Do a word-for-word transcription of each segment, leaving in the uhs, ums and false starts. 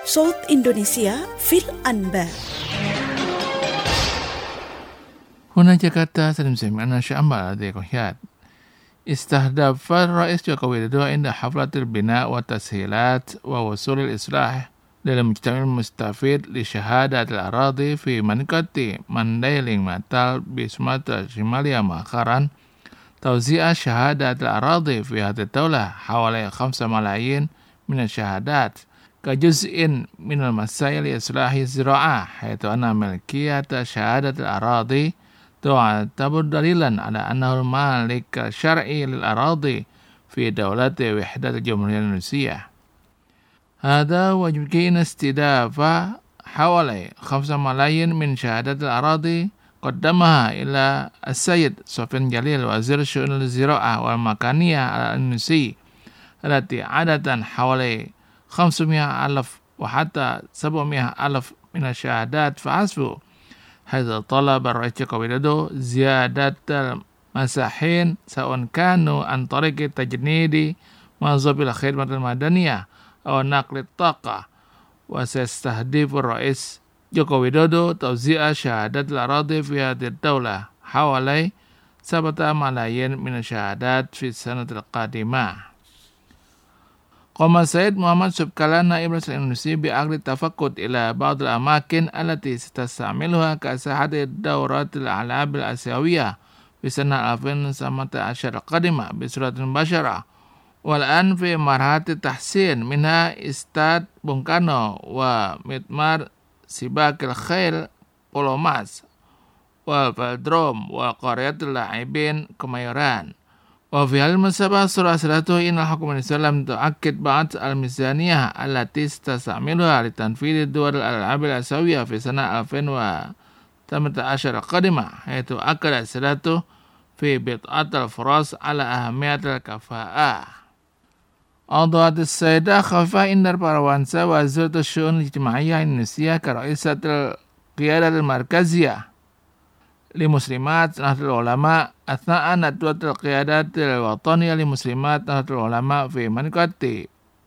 صوت إندونيسيا في الأنباء. هنا جاكرتا سلام سمعنا شامل ديكوهيات. استهدف الرئيس جوكو ويدودو عند حفلة البناء والتسهيلات ووصول الإصلاح للمجتمع المستفيد لشهادة الأراضي في منطقة مانديلينغ ماتال بسوماترا الشمالية مؤخرا توزيع شهادة الأراضي في هذه الدولة حوالي خمسة ملايين من الشهادات كجزء من المسائل لإصلاح الزراعة، حيث أن ملكية شهادة الأراضي تعتبر دليلا على أنه المالك الشرعي للأراضي في دولة وحدة الجمهورية الإندونيسية. هذا ويمكن استضافة حوالي خمسة ملايين من شهادات الأراضي قدمها إلى السيد سوفيان جليل وزير شؤون الزراعة والمكانية الإندونيسي، التي عادة حوالي خمسمائة ألف وحتى سبعمائة ألف من الشهادات فحسب، حيث طلب الرئيس جوكو ويدودو زيادة المساحين سواء كانوا عن طريق تجنيد منظومة الخدمة المدنية أو نقل الطاقة. وسيستهدف الرئيس جوكو ويدودو توزيع شهادات الأراضي في هذه الدولة حوالي سبعة ملايين من الشهادات في السنة القادمة. قام السيد محمد سبكالا نائب رئيس الإندونيسي بعقد التفقد إلى بعض الأماكن التي ستستعملها كساحة دورات الألعاب الآسيوية في سنة ألفين وثمانية عشر القادمة بصورة مباشرة، والآن في مرحلة التحسين، منها استاد بونغ كارنو ومضمار سباق الخيل بولوماس والفلدروم وقرية اللاعبين كمايوران. وفي هذه المناسبة صرح سيادته إن الحكومة الإندونيسية لم تؤكد بعض الميزانية التي ستستعملها لتنفيذ دور الألعاب الآسيوية في سنة ألفين وثمانية عشر القادمة، حيث أكد سيادته في بضعة الفرص على أهمية الكفاءة. أوضحت السيدة خفيفة إندر باراوانسا وزيرة الشؤون الاجتماعية الإندونيسية كرئيسة القيادة المركزية لمسلمات نهضة العلماء أثناء ندوة القيادات الوطنية لمسلمات نهضة العلماء في منطقة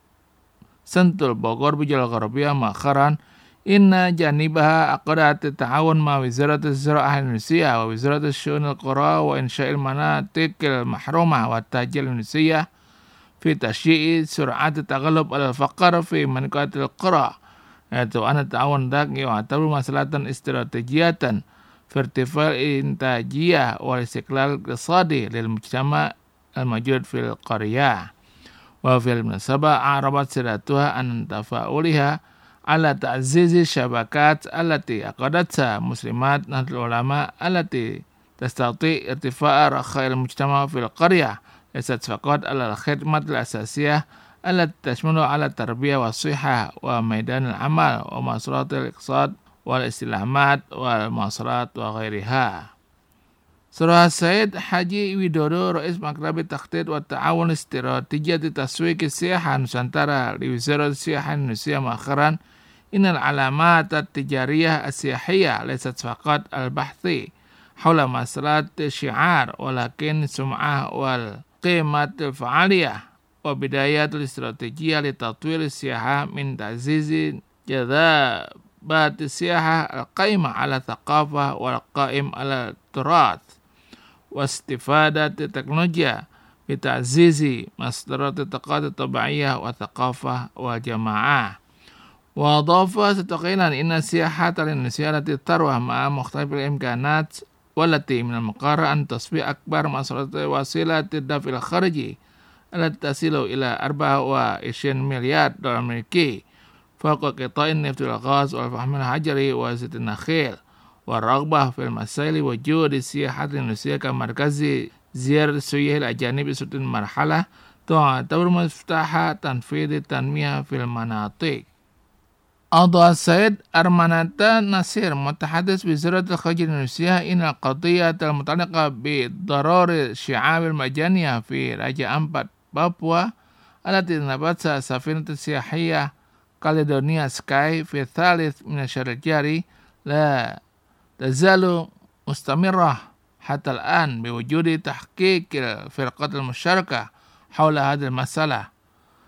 سنتول بوغور بجال الغربية مؤخرا، إن جانبها عقدت التعاون مع وزارة الزراعة الإندونيسية ووزارة الشؤون القرى وإنشاء المناطق المحرومة والتهجير الإندونيسية في تشجيع سرعة التغلب على الفقر في منطقة القرى، حيث أن التعاون ذاك يعتبر مسألة استراتيجية في ارتفاع الإنتاجية والاستقلال الاقتصادي للمجتمع الموجود في القرية. وفي المناسبة أعربت سيادتها عن تفاؤلها على تعزيز الشبكات التي عقدتها مسلمات نهضة العلماء التي تستطيع ارتفاع رخاء المجتمع في القرية، ليست فقط على الخدمة الأساسية التي تشمل على التربية والصحة وميدان العمل ومسارات الاقتصاد والاستلامات والمواصلات وغيرها. صرح السيد حاجي ويدودو رئيس مكتب التخطيط والتعاون الاستراتيجي لتسويق السياحة نusantara لوزارة السياحة الإندونيسية مؤخرا إن العلامات التجارية السياحية ليست فقط البحث حول مسألة الشعار، ولكن السمعة والقيمة الفعالية وبدايات الاستراتيجية لتطوير السياحة من تعزيز جذابات السياحة القائمة على الثقافة والقائم على التراث واستفادة التكنولوجيا بتعزيز مصدرات الطاقة الطبيعية والثقافة والجماعة. وأضاف ستقيلا إن السياحة الإندونيسية التي تروح مع مختلف الإمكانات والتي من المقرر أن تصبح أكبر مصدرات وسيلة الدفع الخارجي التي تصل إلى أربعة وعشرين مليار دولار أمريكي فوق قطاع النفط والغاز والفحم الحجري وزيت النخيل، والرغبة في المسائل وجود السياحة الإندونيسية كمركز زيارة السياح الأجانب بصورة مرحلة تعتبر مفتاح تنفيذ التنمية في المناطق. أوضح السيد أرماناتا نصير متحدث وزارة الخارجية الإندونيسية إن القضية المتعلقة بضرر الشعاب المجانية في راجا أمبات بابوا التي نبتها سفينة السياحية كاليدونيا سكاي في الثالث من الشهر الجاري لا تزال مستمرة حتى الآن بوجود تحقيق الفرقات المشتركة حول هذه المسألة.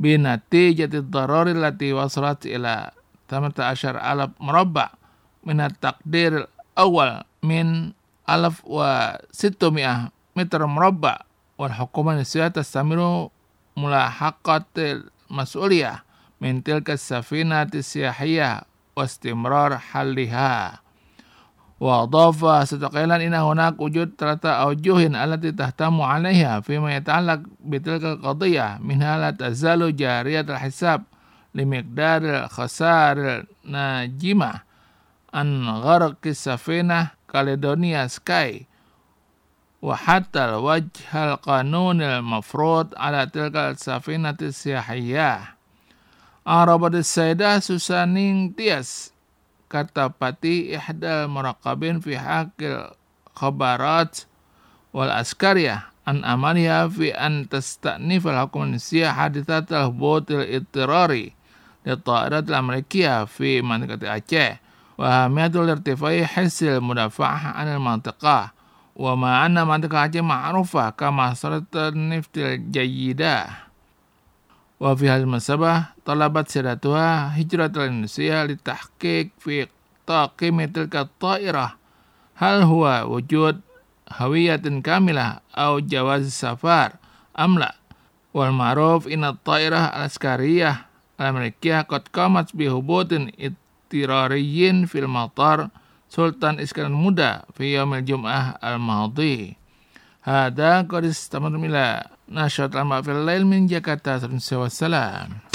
بنتيجة الضرر التي وصلت إلى ثمانية عشر ألف مربع من التقدير الأول من ألف وستمائة متر مربع. والحكومة النسوية تستمر ملاحقة المسؤولية من تلك السفينة السياحية واستمرار حلها. وأضاف ستقيلا إن هناك وجود ثلاثة أوجه التي تهتم عليها فيما يتعلق بتلك القضية، منها لا تزال جارية الحساب لمقدار الخسائر الناجمة عن غرق السفينة كاليدونيا سكاي، وحتى الوجه القانوني المفروض على تلك السفينة السياحية. أعربت السيدة سوسانين تياس كتبتي إحدى المراقبين في حق الخبرات والعسكرية عن أملها في أن تستأنف الحكومة النسوية حادثة الهبوط الاضطراري للطائرات الأمريكية في منطقة أعشى، وأهمية الارتفاع حس المدافعة عن المنطقة، ومع أن منطقة أعشى معروفة كمحصلة النفط الجيدة. وفي هذه المناسبة طلبت سيادتها هجرة الإندونيسية للتحقيق في طاقم تلك الطائرة، هل هو وجود هوية كاملة أو جواز السفر أم لا. والمعروف إن الطائرة العسكرية الأمريكية قد قامت بهبوط اضطراري في المطار سلطان إسكندر الموضع في يوم الجمعة الماضي. هذا قد استمر إلى نشرة الأنباء في الليل من جاkarta. Wassalam.